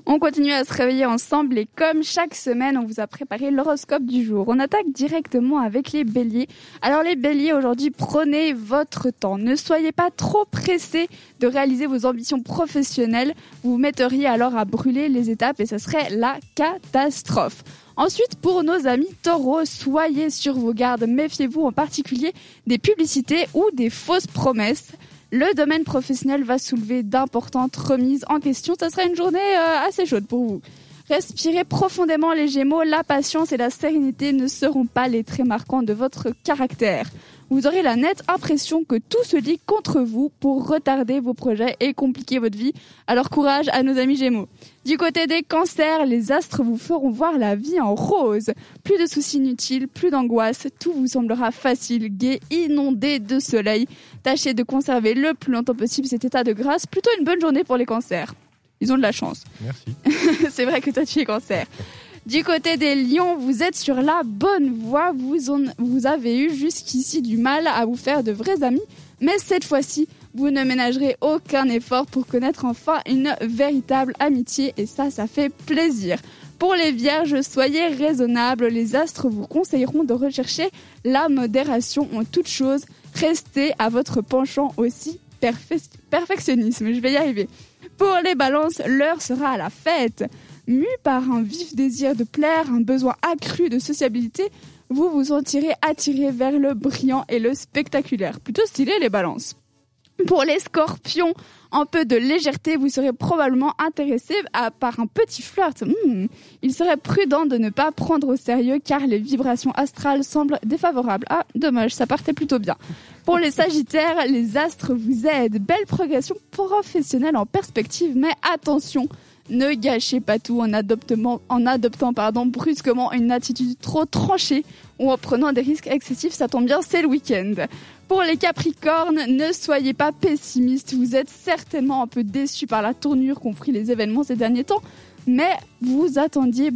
On continue à se réveiller ensemble et comme chaque semaine, on vous a préparé l'horoscope du jour. On attaque directement avec les béliers. Alors les béliers, aujourd'hui, prenez votre temps. Ne soyez pas trop pressés de réaliser vos ambitions professionnelles. Vous vous metteriez alors à brûler les étapes et ce serait la catastrophe. Ensuite, pour nos amis taureaux, soyez sur vos gardes. Méfiez-vous en particulier des publicités ou des fausses promesses. Le domaine professionnel va soulever d'importantes remises en question. Ça sera une journée assez chaude pour vous. Respirez profondément les Gémeaux. La patience et la sérénité ne seront pas les traits marquants de votre caractère. Vous aurez la nette impression que tout se dit contre vous pour retarder vos projets et compliquer votre vie. Alors courage à nos amis Gémeaux. Du côté des cancers, les astres vous feront voir la vie en rose. Plus de soucis inutiles, plus d'angoisse, tout vous semblera facile, gai, inondé de soleil. Tâchez de conserver le plus longtemps possible cet état de grâce. Plutôt une bonne journée pour les cancers. Ils ont de la chance. Merci. C'est vrai que toi tu es cancer. Du côté des lions, vous êtes sur la bonne voie. Vous avez eu jusqu'ici du mal à vous faire de vrais amis. Mais cette fois-ci, vous ne ménagerez aucun effort pour connaître enfin une véritable amitié. Et ça fait plaisir. Pour les vierges, soyez raisonnables. Les astres vous conseilleront de rechercher la modération en toute chose. Restez à votre penchant aussi perfectionnisme. Je vais y arriver. Pour les balances, l'heure sera à la fête. Mu par un vif désir de plaire, un besoin accru de sociabilité, vous vous sentirez attiré vers le brillant et le spectaculaire. Plutôt stylé les balances. Pour les scorpions, un peu de légèreté, vous serez probablement intéressé par un petit flirt. Il serait prudent de ne pas prendre au sérieux car les vibrations astrales semblent défavorables. Ah, dommage, ça partait plutôt bien. Pour les sagittaires, les astres vous aident. Belle progression professionnelle en perspective, mais attention, ne gâchez pas tout en adoptant brusquement une attitude trop tranchée ou en prenant des risques excessifs. Ça tombe bien, c'est le week-end. Pour les capricornes, ne soyez pas pessimistes. Vous êtes certainement un peu déçus par la tournure qu'ont pris les événements ces derniers temps. Mais vous attendiez...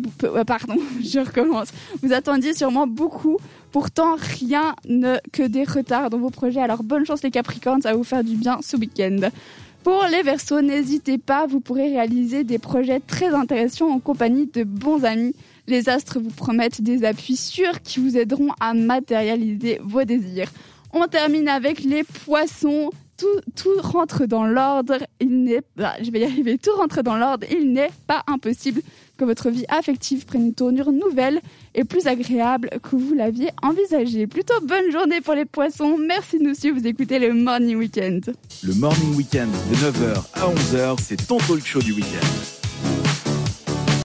Vous attendiez sûrement beaucoup. Pourtant, rien que des retards dans vos projets. Alors bonne chance les capricornes, ça va vous faire du bien ce week-end. Pour les Verseaux, n'hésitez pas, vous pourrez réaliser des projets très intéressants en compagnie de bons amis. Les astres vous promettent des appuis sûrs qui vous aideront à matérialiser vos désirs. On termine avec les poissons. Tout rentre dans l'ordre. Tout rentre dans l'ordre. Il n'est pas impossible que votre vie affective prenne une tournure nouvelle et plus agréable que vous l'aviez envisagé. Plutôt bonne journée pour les poissons. Merci de nous suivre. Vous écoutez le Morning Weekend. Le Morning Weekend de 9h à 11h, c'est ton talk show du week-end.